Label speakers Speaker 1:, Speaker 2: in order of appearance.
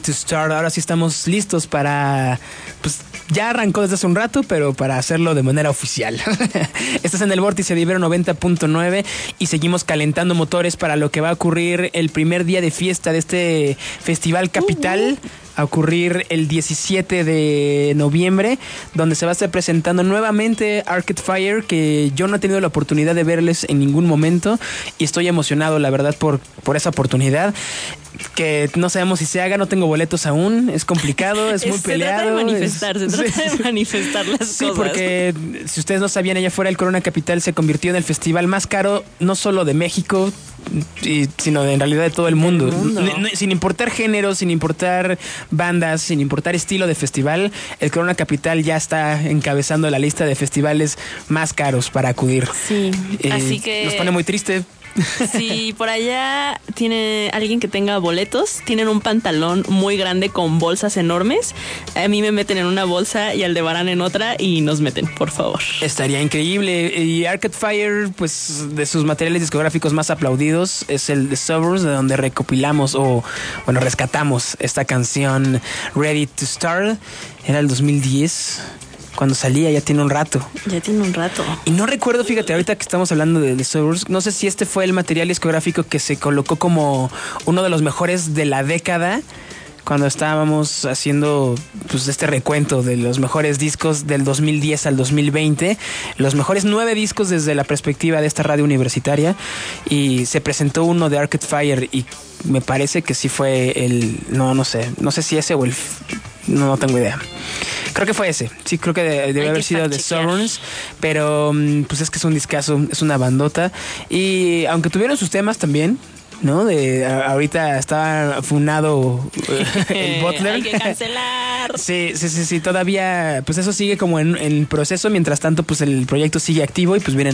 Speaker 1: to Start. Ahora sí estamos listos para... Pues ya arrancó desde hace un rato, pero para hacerlo de manera oficial. Estás en el Vórtice de Ibero 90.9 y seguimos calentando motores para lo que va a ocurrir el primer día de fiesta de este Festival Capital. A ocurrir el 17 de noviembre, donde se va a estar presentando nuevamente Arcade Fire, que yo no he tenido la oportunidad de verles en ningún momento y estoy emocionado, la verdad, por esa oportunidad. Que no sabemos si se haga, no tengo boletos aún, es complicado, es muy peleado.
Speaker 2: Se trata de manifestar las cosas.
Speaker 1: Sí, porque si ustedes no sabían, allá afuera el Corona Capital se convirtió en el festival más caro, no solo de México, sino en realidad de todo el mundo. Sin importar género, sin importar bandas, sin importar estilo de festival, el Corona Capital ya está encabezando la lista de festivales más caros para acudir.
Speaker 2: Sí, así que
Speaker 1: nos pone muy triste.
Speaker 2: Si por allá tiene alguien que tenga boletos, tienen un pantalón muy grande con bolsas enormes, a mí me meten en una bolsa y al de Barán en otra y nos meten, por favor.
Speaker 1: Estaría increíble. Y Arcade Fire, pues de sus materiales discográficos más aplaudidos es el The Suburbs, de donde recopilamos rescatamos esta canción Ready to Start. Era el 2010. Cuando salía, ya tiene un rato.
Speaker 2: Ya tiene un rato.
Speaker 1: Y no recuerdo, fíjate, ahorita que estamos hablando de The Suburbs, no sé si este fue el material discográfico que se colocó como uno de los mejores de la década, cuando estábamos haciendo pues este recuento de los mejores discos del 2010 al 2020, los mejores 9 discos desde la perspectiva de esta radio universitaria, y se presentó uno de Arcade Fire y me parece que sí fue el... No sé si ese o el... No tengo idea. Creo que fue ese. Sí, creo que debe haber sido The Suburbs. Pero pues es que es un discazo, es una bandota. Y aunque tuvieron sus temas también, ¿no? Ahorita estaba funado el Butler.
Speaker 2: Hay que cancelar.
Speaker 1: Sí. Todavía, pues eso sigue como en proceso. Mientras tanto, pues el proyecto sigue activo y pues vienen